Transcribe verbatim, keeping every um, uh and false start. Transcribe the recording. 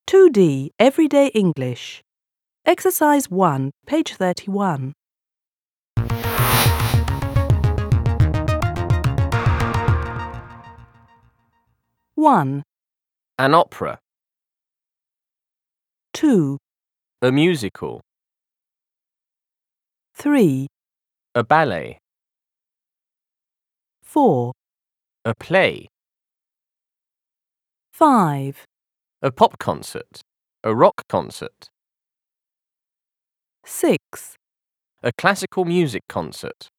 two D Everyday English. Exercise one, page thirty-one. one, An opera. two, A musical. three, A ballet. four, A play. five, A pop concert. A rock concert. six, A classical music concert.